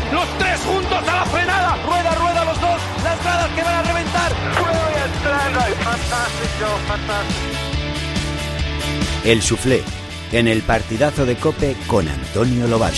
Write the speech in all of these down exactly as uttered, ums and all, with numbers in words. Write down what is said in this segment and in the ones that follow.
los tres juntos a la frenada. Rueda, rueda los dos, las gradas que van a reventar. El Soufflé, en el partidazo de COPE con Antonio Lobato.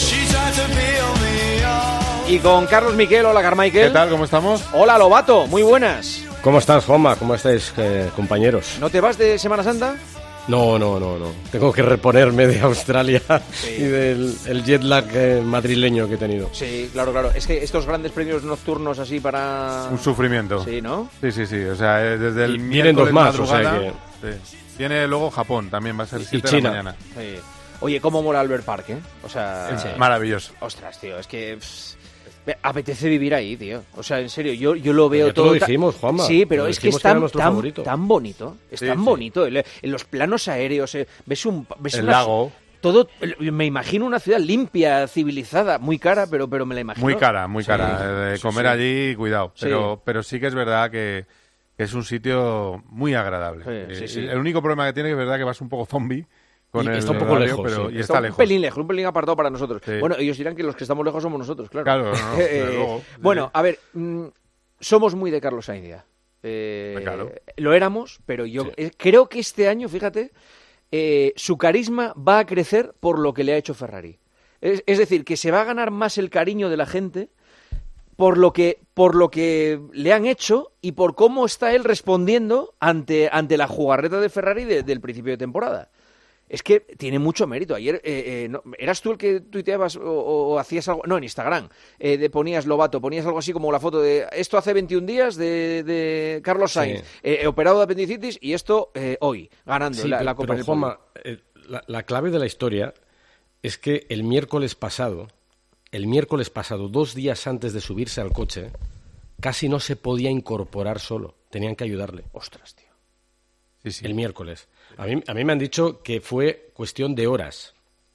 Y con Carlos Miquel. Hola, Carmichael. ¿Qué tal? ¿Cómo estamos? Hola, Lobato. Muy buenas. ¿Cómo estás, Juanma? ¿Cómo estáis, eh, compañeros? ¿No te vas de Semana Santa? No, no, no, no. Tengo que reponerme de Australia sí. y del el jet lag eh, madrileño que he tenido. Sí, claro, claro. Es que estos grandes premios nocturnos así para... Un sufrimiento. Sí, ¿no? Sí, sí, sí. O sea, desde el y vienen dos más, o sea que... Sí. Viene luego Japón, también va a ser siete y China. de la mañana. Sí. Oye, ¿cómo mola Albert Park, eh? O sea... Sí. Maravilloso. Ostras, tío, es que... Pff, apetece vivir ahí, tío. O sea, en serio, yo, yo lo veo ya todo... Lo dijimos, Juanma. Sí, pero lo es que es tan, que tan, tan bonito. Es sí, tan sí. bonito. En los planos aéreos, eh, ves un... Ves el una, lago. Todo, me imagino una ciudad limpia, civilizada, muy cara, pero, pero me la imagino. Muy cara, muy sí. cara. De comer sí, sí. allí, cuidado. Pero sí. pero sí que es verdad que, que es un sitio muy agradable. Sí, sí, sí. El único problema que tiene es verdad que vas un poco zombie. Con y el está un poco horario, lejos, pero, sí. y está, está un lejos. pelín lejos, un pelín apartado para nosotros. Sí. Bueno, ellos dirán que los que estamos lejos somos nosotros, claro. Claro, no, no, eh, luego, bueno, sí. a ver, mmm, somos muy de Carlos Sainz. Eh, claro. Lo éramos, pero yo sí. eh, creo que este año, fíjate, eh, su carisma va a crecer por lo que le ha hecho Ferrari. Es, es decir, que se va a ganar más el cariño de la gente por lo que por lo que le han hecho y por cómo está él respondiendo ante, ante la jugarreta de Ferrari de, del principio de temporada. Es que tiene mucho mérito. Ayer, eh, eh, no, ¿eras tú el que tuiteabas o, o, o hacías algo? No, en Instagram. Eh, de ponías Lobato, ponías algo así como la foto de esto hace veintiún días de, de Carlos Sainz, sí. eh, operado de apendicitis, y esto eh, hoy, ganando sí, la, pero, la Copa pero, del Juanma, eh, la, la clave de la historia es que el miércoles pasado, el miércoles pasado, dos días antes de subirse al coche, casi no se podía incorporar solo. Tenían que ayudarle. Ostras, tío. Sí, sí. El miércoles. A mí, a mí me han dicho que fue cuestión de horas.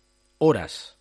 Horas.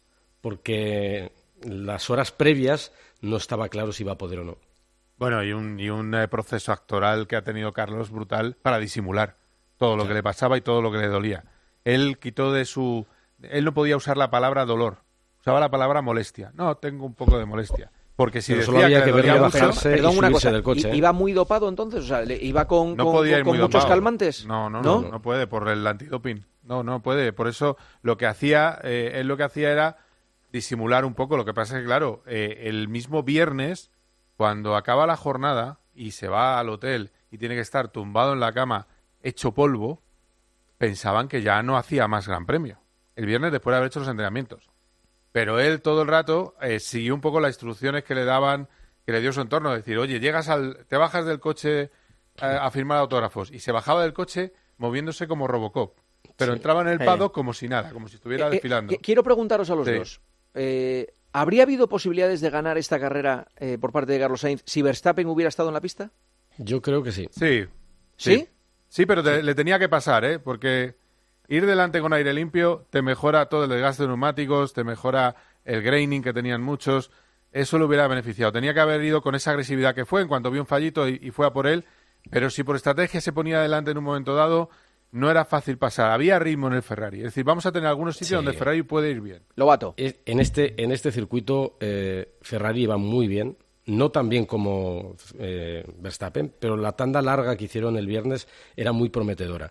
Porque las horas previas no estaba claro si iba a poder o no. Bueno, y un, y un eh, proceso actoral que ha tenido Carlos brutal para disimular todo lo claro. que le pasaba y todo lo que le dolía. Él quitó de su... Él no podía usar la palabra dolor. Usaba la palabra molestia. No, tengo un poco de molestia. Porque si pero decía solo había que, que verle bajarse perdón, y una subirse cosa, del coche. ¿eh? ¿Iba muy dopado entonces? O sea, ¿iba con, no con, podía ir con muy muchos dopado. calmantes? No no, no, no, no puede, por el antidoping. No, no puede. Por eso lo que hacía, eh, él lo que hacía era disimular un poco. Lo que pasa es que, claro, eh, el mismo viernes, cuando acaba la jornada y se va al hotel y tiene que estar tumbado en la cama, hecho polvo, pensaban que ya no hacía más Gran Premio. El viernes después de haber hecho los entrenamientos. Pero él todo el rato eh, siguió un poco las instrucciones que le daban, que le dio su entorno. Es decir, oye, llegas al, te bajas del coche eh, a firmar autógrafos. Y se bajaba del coche moviéndose como Robocop. Pero sí. entraba en el paddock eh. como si nada, como si estuviera eh, desfilando. Eh, quiero preguntaros a los sí. dos. Eh, ¿Habría habido posibilidades de ganar esta carrera eh, por parte de Carlos Sainz si Verstappen hubiera estado en la pista? Yo creo que sí. Sí. ¿Sí? Sí, sí pero te, le tenía que pasar, ¿eh? Porque ir delante con aire limpio te mejora todo el desgaste de neumáticos, te mejora el graining que tenían muchos. Eso lo hubiera beneficiado. Tenía que haber ido con esa agresividad que fue en cuanto vio un fallito y, y fue a por él. Pero si por estrategia se ponía delante en un momento dado, no era fácil pasar. Había ritmo en el Ferrari. Es decir, vamos a tener algunos sitios sí. donde Ferrari puede ir bien. Lobato. En este, en este circuito eh, Ferrari iba muy bien. No tan bien como eh, Verstappen, pero la tanda larga que hicieron el viernes era muy prometedora.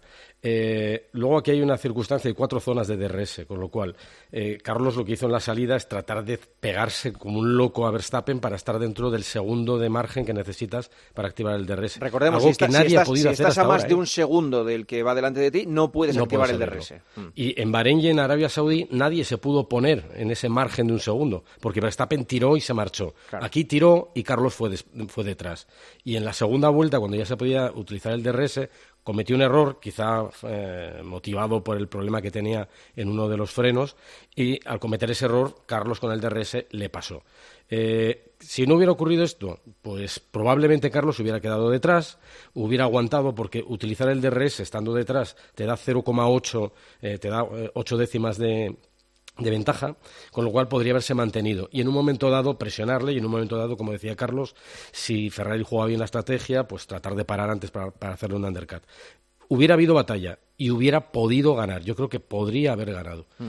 Eh, luego aquí hay una circunstancia de cuatro zonas de D R S, con lo cual eh, Carlos lo que hizo en la salida es tratar de pegarse como un loco a Verstappen para estar dentro del segundo de margen que necesitas para activar el D R S. Recordemos, algo si, está, que nadie si estás, ha podido si hacer estás hasta a más ahora, de ¿eh? un segundo del que va delante de ti, no puedes no activar puedes el D R S. Mm. Y en Bahrein y en Arabia Saudí nadie se pudo poner en ese margen de un segundo, porque Verstappen tiró y se marchó. Claro. Aquí tiró y Carlos fue, des, fue detrás. Y en la segunda vuelta, cuando ya se podía utilizar el D R S, cometió un error, quizá eh, motivado por el problema que tenía en uno de los frenos, y al cometer ese error, Carlos con el D R S le pasó. Eh, si no hubiera ocurrido esto, pues probablemente Carlos hubiera quedado detrás, hubiera aguantado, porque utilizar el D R S estando detrás te da cero coma ocho, eh, te da eh, ocho décimas de... de ventaja, con lo cual podría haberse mantenido y en un momento dado presionarle y en un momento dado, como decía Carlos, si Ferrari jugaba bien la estrategia, pues tratar de parar antes para, para hacerle un undercut. Hubiera habido batalla y hubiera podido ganar, yo creo que podría haber ganado, mm.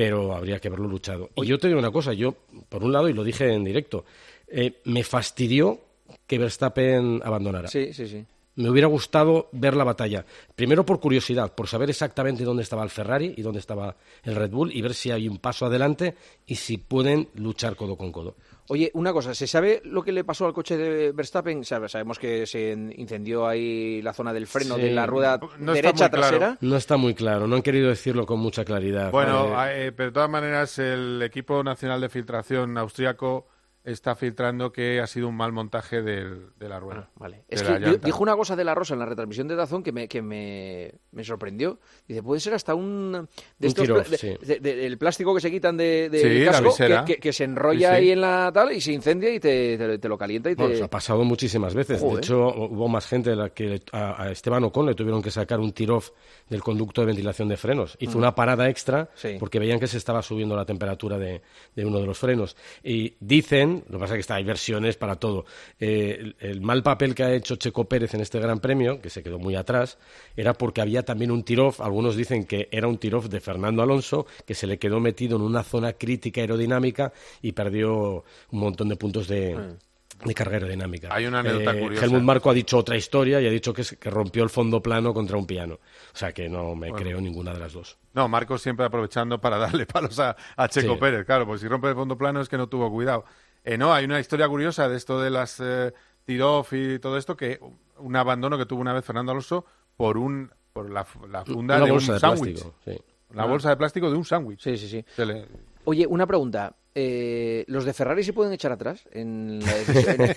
pero habría que haberlo luchado. Y yo te digo una cosa, yo, por un lado, y lo dije en directo, eh, me fastidió que Verstappen abandonara. Sí, sí, sí. Me hubiera gustado ver la batalla. Primero por curiosidad, por saber exactamente dónde estaba el Ferrari y dónde estaba el Red Bull y ver si hay un paso adelante y si pueden luchar codo con codo. Oye, una cosa, ¿se sabe lo que le pasó al coche de Verstappen? Sabemos que se incendió ahí la zona del freno Sí. de la rueda No está derecha muy claro. trasera. No está muy claro, no han querido decirlo con mucha claridad. Bueno, Eh, eh, pero de todas maneras el equipo nacional de filtración austríaco está filtrando que ha sido un mal montaje del- de la rueda. Ah, vale. de Es la que di- llanta. dijo una cosa de la Rosa en la retransmisión de Dazón que me, que me, me sorprendió. Dice, puede ser hasta un... De Un estos tiro-off, pla- sí. de- de- el plástico que se quitan de, de Sí, la casco, visera. que, que- que se enrolla Sí, sí. ahí en la tal y se incendia y te, te- te lo calienta y te... Bueno, eso ha pasado muchísimas veces. Joder. De hecho, hubo más gente de la que a, a Esteban Ocon le tuvieron que sacar un tir-off del conducto de ventilación de frenos. Hizo una parada extra Sí. porque veían que se estaba subiendo la temperatura de, de uno de los frenos. Y dicen, lo que pasa es que está, hay versiones para todo, eh, el, el mal papel que ha hecho Checo Pérez en este Gran Premio, que se quedó muy atrás, era porque había también un tir-off. Algunos dicen que era un tir-off de Fernando Alonso, que se le quedó metido en una zona crítica aerodinámica y perdió un montón de puntos de... de carga aerodinámica. Hay una anécdota curiosa. Helmut Marko ha dicho otra historia y ha dicho que, es- que rompió el fondo plano contra un piano. O sea que no me Bueno. creo ninguna de las dos. No, Marcos siempre aprovechando para darle palos a, a Checo Sí. Pérez, claro, pues si rompe el fondo plano es que no tuvo cuidado. Eh, no, hay una historia curiosa de esto de las eh, tir-off y todo esto, que un abandono que tuvo una vez Fernando Alonso por un por la, la funda Una de bolsa un de sándwich. plástico. Sí. La bolsa de plástico de un sándwich. Sí, sí, sí. Se le- Oye, una pregunta. Eh, ¿Los de Ferrari se pueden echar atrás en la decisión?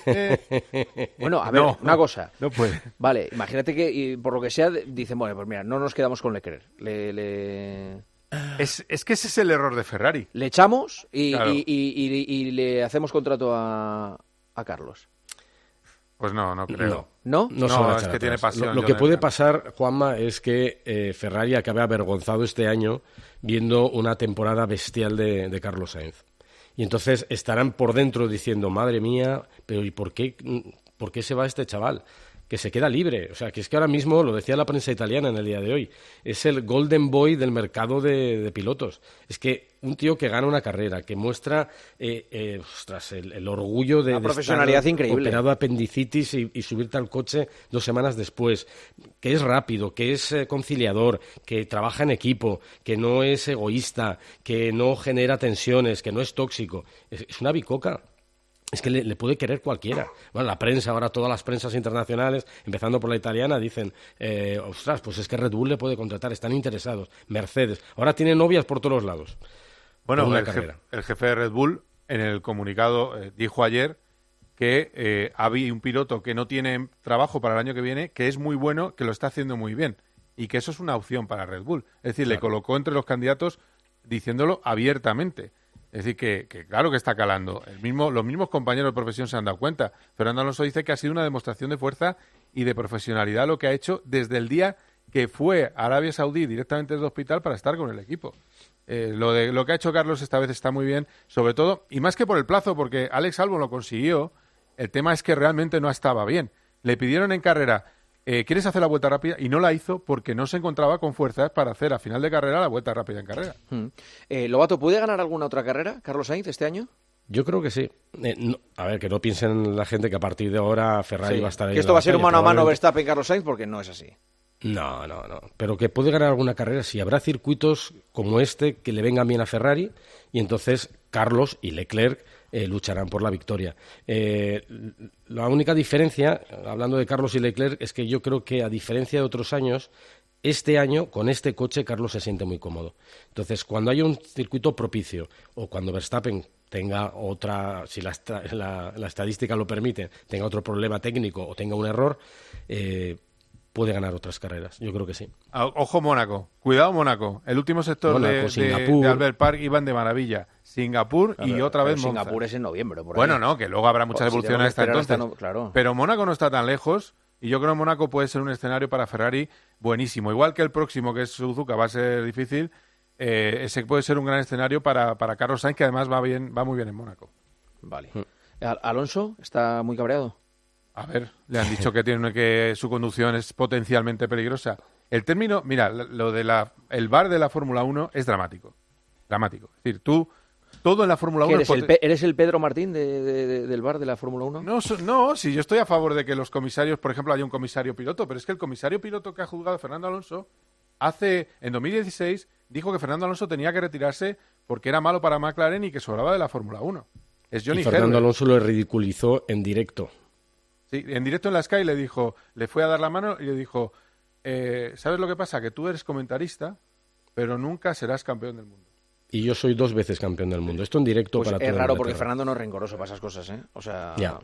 Bueno, a ver, No. una cosa. No puede. Vale, imagínate que, y por lo que sea, de- dicen, bueno, pues mira, no nos quedamos con Leclerc. Le, le, Es, es que ese es el error de Ferrari. le echamos y, Claro. y- y- y- y le hacemos contrato a, a Carlos. Pues no, no creo. No. ¿No? No, No, se van a es echar que tiene atrás. pasión, Lo, lo John que puede Elkann. pasar, Juanma, es que eh, Ferrari acabe avergonzado este año viendo una temporada bestial de, de Carlos Sainz. Y entonces estarán por dentro diciendo, madre mía, pero ¿y por qué, por qué se va este chaval? Que se queda libre. O sea, que es que ahora mismo, lo decía la prensa italiana en el día de hoy, es el golden boy del mercado de, de pilotos. Es que un tío que gana una carrera, que muestra eh, eh, ostras, el, el orgullo de, Una de profesionalidad estar increíble. operado apendicitis y, y subirte al coche dos semanas después, que es rápido, que es eh, conciliador, que trabaja en equipo, que no es egoísta, que no genera tensiones, que no es tóxico. Es, es una bicoca. Es que le, le puede querer cualquiera. Bueno, la prensa, ahora todas las prensas internacionales, empezando por la italiana, dicen, eh, ostras, pues es que Red Bull le puede contratar, están interesados. Mercedes, ahora tiene novias por todos los lados. Bueno, Por una el, jefe, carrera. el jefe de Red Bull en el comunicado eh, dijo ayer que eh, había un piloto que no tiene trabajo para el año que viene, que es muy bueno, que lo está haciendo muy bien y que eso es una opción para Red Bull. Es decir, le colocó entre los candidatos diciéndolo abiertamente. Es decir, que, que claro que está calando. El mismo, los mismos compañeros de profesión se han dado cuenta. Fernando Alonso dice que ha sido una demostración de fuerza y de profesionalidad lo que ha hecho desde el día que fue a Arabia Saudí directamente desde el hospital para estar con el equipo. Eh, lo, de, lo que ha hecho Carlos esta vez está muy bien, sobre todo, y más que por el plazo, porque Alex Albon lo consiguió, el tema es que realmente no estaba bien. Le pidieron en carrera, eh, ¿quieres hacer la vuelta rápida? Y no la hizo porque no se encontraba con fuerzas para hacer a final de carrera la vuelta rápida en carrera. Mm. Eh, Lobato, ¿puede ganar alguna otra carrera, Carlos Sainz, este año? Yo creo que sí. Eh, no- a ver, que no piensen la gente que a partir de ahora Ferrari Sí. va a estar ahí. Que en esto la va a ser un batalla, mano a mano probablemente. Verstappen-Carlos Sainz, porque no es así. No, no, no. Pero que puede ganar alguna carrera si habrá circuitos como este que le vengan bien a Ferrari y entonces Carlos y Leclerc eh, lucharán por la victoria. Eh, la única diferencia, hablando de Carlos y Leclerc, es que yo creo que a diferencia de otros años, este año con este coche Carlos se siente muy cómodo. Entonces, cuando haya un circuito propicio o cuando Verstappen tenga otra, si la, esta- la- la estadística lo permite, tenga otro problema técnico o tenga un error, eh, puede ganar otras carreras. Yo creo que sí. Ah, ojo Mónaco, cuidado Mónaco. El último sector Mónaco, de, de- Singapur. de Albert Park iban de maravilla. Singapur y Pero- otra pero vez Monza. Singapur es en noviembre, por ahí. Bueno, no, que luego habrá muchas Oh, si evoluciones tenemos que hasta esperar entonces. hasta no- claro. Pero Mónaco no está tan lejos y yo creo que Mónaco puede ser un escenario para Ferrari buenísimo. Igual que el próximo, que es Suzuka, va a ser difícil. Eh, ese puede ser un gran escenario para, para Carlos Sainz, que además va bien, va muy bien en Mónaco. Vale. Al- Alonso está muy cabreado. A ver, le han dicho que tiene que su conducción es potencialmente peligrosa. El término, mira, lo de la el V A R de la Fórmula uno es dramático. Dramático. Es decir, tú, todo en la Fórmula uno... ¿Eres, el Pe- ¿Eres el Pedro Martín de, de, de, del bar de la Fórmula uno? No, no, si yo estoy a favor de que los comisarios, por ejemplo, haya un comisario piloto, pero es que el comisario piloto que ha juzgado Fernando Alonso hace, en dos mil dieciséis, dijo que Fernando Alonso tenía que retirarse porque era malo para McLaren y que sobraba de la Fórmula uno. Es Johnny y Fernando Herbert. Alonso lo ridiculizó en directo. Sí, en directo en la Sky le dijo, le fue a dar la mano y le dijo, eh, ¿sabes lo que pasa? Que tú eres comentarista, pero nunca serás campeón del mundo. Y yo soy dos veces campeón del mundo. Esto en directo Pues para es todo raro el porque Inglaterra. Fernando no es rencoroso para esas cosas, ¿eh? O sea... Ya.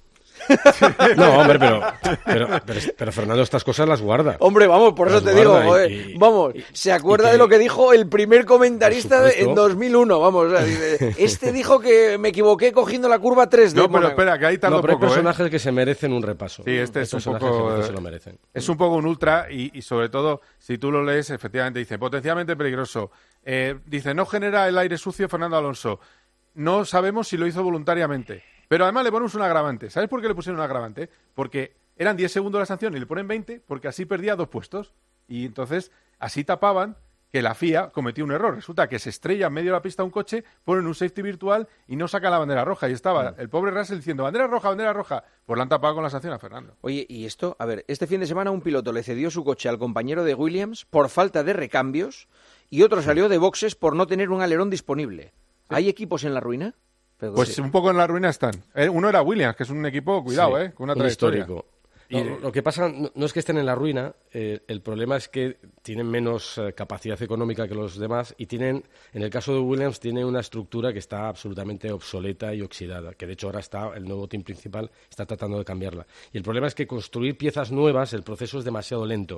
No, hombre, pero, pero, pero, pero Fernando estas cosas las guarda. Hombre, vamos, por eso Las te digo, guarda y- joder, y- vamos, y- se acuerda y que- de lo que dijo el primer comentarista Por de- supuesto. en dos mil uno, vamos, o sea, dice, este dijo que me equivoqué cogiendo la curva tres de No, pero Mónaco. espera, que ahí tardó No, pero hay poco, ¿eh? personajes que se merecen un repaso. Sí, este Hay es un personajes poco, que se, eh, se lo merecen. Es un poco un ultra y, y sobre todo, si tú lo lees, efectivamente dice, potencialmente peligroso. Eh, dice, no genera el aire sucio Fernando Alonso. No sabemos si lo hizo voluntariamente. Pero además le ponemos un agravante. ¿Sabes por qué le pusieron un agravante? Porque eran diez segundos la sanción y le ponen veinte porque así perdía dos puestos. Y entonces así tapaban que la F I A cometió un error. Resulta que se estrella en medio de la pista un coche, ponen un safety virtual y no sacan la bandera roja. Y estaba Mm. el pobre Russell diciendo, bandera roja, bandera roja. Pues la han tapado con la sanción a Fernando. Oye, y esto, a ver, este fin de semana un piloto le cedió su coche al compañero de Williams por falta de recambios y otro salió de boxes por no tener un alerón disponible. ¿Hay equipos en la ruina? Pero Pues sí. un poco en la ruina están. Eh, Uno era Williams, que es un equipo, cuidado, Sí, eh, con una un trayectoria. histórico. Y- No, lo que pasa no, no es que estén en la ruina, eh, el problema es que tienen menos eh, capacidad económica que los demás y tienen, en el caso de Williams, tiene una estructura que está absolutamente obsoleta y oxidada, que de hecho ahora está, el nuevo team principal está tratando de cambiarla. Y el problema es que construir piezas nuevas, el proceso es demasiado lento.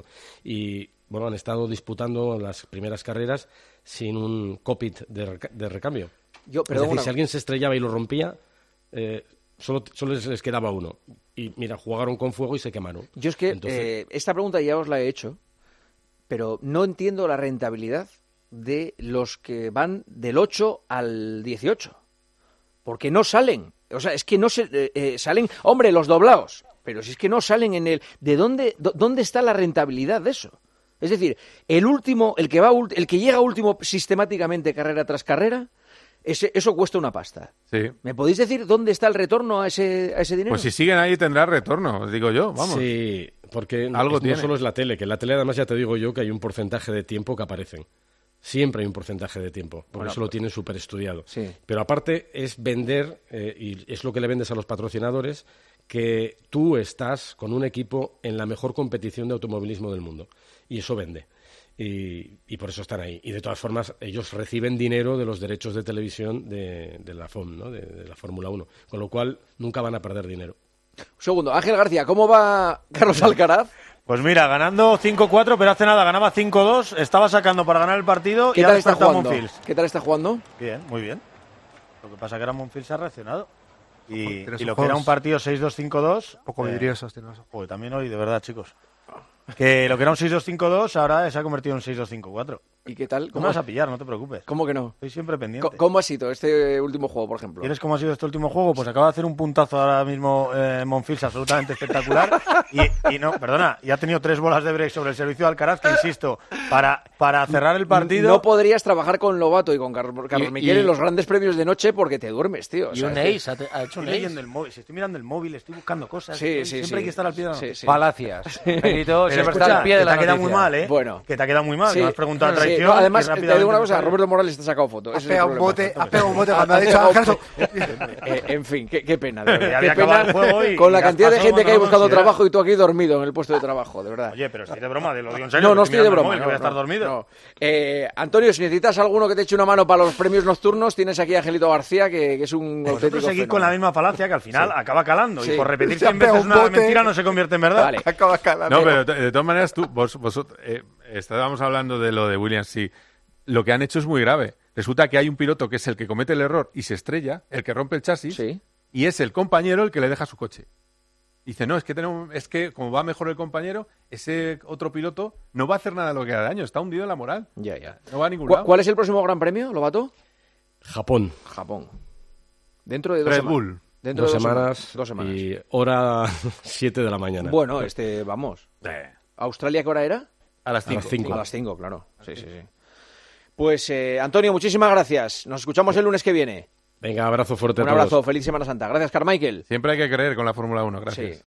Y bueno, han estado disputando las primeras carreras sin un cockpit de, reca- de recambio. Yo, Es perdón, decir, una- si alguien se estrellaba y lo rompía, eh, solo, solo les, les quedaba uno. Y mira, jugaron con fuego y se quemaron. Yo es que Entonces, eh, esta pregunta ya os la he hecho, pero no entiendo la rentabilidad de los que van del ocho al dieciocho. Porque no salen. O sea, es que no se, eh, eh, salen... Hombre, los doblados. Pero si es que no salen en el... ¿De dónde, do- dónde está la rentabilidad de eso? Es decir, el último, el que va, ult- el que llega último sistemáticamente carrera tras carrera, ese, eso cuesta una pasta. Sí. ¿Me podéis decir dónde está el retorno a ese, a ese dinero? Pues si siguen ahí tendrá retorno, digo yo, vamos. sí, porque no- Algo no tiene. solo es la tele, que en la tele además ya te digo yo que hay un porcentaje de tiempo que aparecen. Siempre hay un porcentaje de tiempo, porque Bueno, eso lo tienen súper estudiado. sí. Pero aparte es vender, eh, y es lo que le vendes a los patrocinadores, que tú estás con un equipo en la mejor competición de automovilismo del mundo. Y eso vende. Y, y por eso están ahí. Y de todas formas, ellos reciben dinero de los derechos de televisión de, de la F O M, ¿no? de, de la Fórmula uno. Con lo cual, nunca van a perder dinero. Un segundo, Ángel García, ¿cómo va Carlos Alcaraz? Pues mira, ganando cinco cuatro, pero hace nada ganaba cinco dos, estaba sacando para ganar el partido ¿Qué y tal ahora está despertó a jugando? Monfils. ¿Qué tal está jugando? Bien, muy bien. Lo que pasa es que ahora Monfils ha reaccionado. Y, Tienes y un lo que juego era un partido seis dos cinco dos... Poco eh, vidriosos tienes. Joder, también hoy, de verdad, chicos. Que lo que era un seis dos cinco dos ahora se ha convertido en un seis dos cinco cuatro. ¿Y qué tal? No me ¿Cómo, vas a pillar, no te preocupes. ¿Cómo que no? Estoy siempre pendiente. Co- ¿Cómo ha sido este último juego, por ejemplo? ¿Quieres cómo ha sido este último juego? Pues acaba de hacer un puntazo ahora mismo eh, Monfils absolutamente espectacular. Y, y no, perdona, y ha tenido tres bolas de break sobre el servicio de Alcaraz, que insisto, para, para cerrar el partido. No podrías trabajar con Lobato y con Carlos, Carlos Y- Miquel y- en los grandes premios de noche porque te duermes, tío. O Y sea, un es que- ace, ha, te- ha hecho un Estoy ace. leyendo el móvil, si estoy mirando el móvil, estoy buscando cosas. Sí, estoy- sí, siempre sí. hay que estar al pie de la Sí, noticia. sí. Palacias. Benito Pero siempre escucha, está al pie de que la te ha quedado noticia. muy mal, ¿eh? Bueno. Que te ha quedado muy mal. Sí, Me has preguntado sí, traición. no, además, y te digo una rápidamente cosa, sale. Roberto Morales te ha sacado foto. Has ese es el pegado un problema. bote, has pegado un bote cuando ha Has dicho pegado Ángel. un- Eh, en fin, qué, qué pena, de verdad. Ya Qué había acabado pena el juego y- con y la has cantidad de pasado gente que hay cuando buscando consideras. trabajo y tú aquí dormido en el puesto de trabajo, de verdad. Oye, pero estoy de broma, te lo digo en serio. No, no que estoy de mirando el broma. móvil, que no, voy a estar no, dormido. no. Eh, Antonio, si necesitas alguno que te eche una mano para los premios nocturnos, tienes aquí a Angelito García, que, que es un Vosotros auténtico seguís con la fenómeno. misma falacia que al final acaba calando. Sí. Y por repetir Se ha cien veces pegado un una bote. mentira no se convierte en verdad. Vale. Acaba calando. No, pero de, de todas maneras, tú, vos, vosotros, eh, estábamos hablando de lo de Williams, sí. Lo que han hecho es muy grave. Resulta que hay un piloto que es el que comete el error y se estrella, el que rompe el chasis, Sí. y es el compañero el que le deja su coche. Dice, no, es que tenemos, es que como va mejor el compañero, ese otro piloto no va a hacer nada de lo que haga daño, está hundido en la moral. Ya, ya. No va a ningún ¿Cu- lado. ¿Cuál es el próximo gran premio, Lobato? Japón, Japón. Dentro de dos Red semanas. Bull. Dentro dos de semanas, Dos semanas. y hora siete de la mañana. Bueno, este, vamos. Eh, ¿Australia qué hora era? a las A las cinco. cinco. A las cinco, claro. Sí, sí, sí. Pues eh, Antonio, muchísimas gracias. Nos escuchamos el lunes que viene. Venga, abrazo fuerte Un a todos. abrazo, feliz Semana Santa. Gracias, Carmichael. Siempre hay que creer con la Fórmula uno, gracias. Sí.